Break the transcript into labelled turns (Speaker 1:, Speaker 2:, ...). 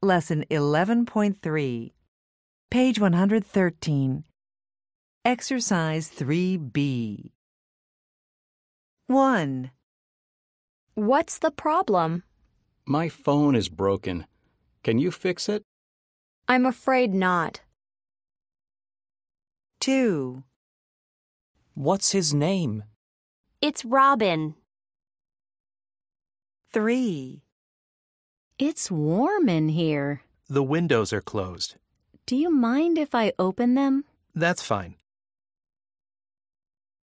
Speaker 1: Lesson 11.3, page 113, Exercise 3B. 1.
Speaker 2: What's the problem?
Speaker 3: My phone is broken. Can you fix it?
Speaker 2: I'm afraid not.
Speaker 1: 2.
Speaker 4: What's his name?
Speaker 2: It's Robin.
Speaker 1: 3.
Speaker 2: It's warm in here.
Speaker 4: The windows are closed.
Speaker 2: Do you mind if I open them?
Speaker 4: That's fine.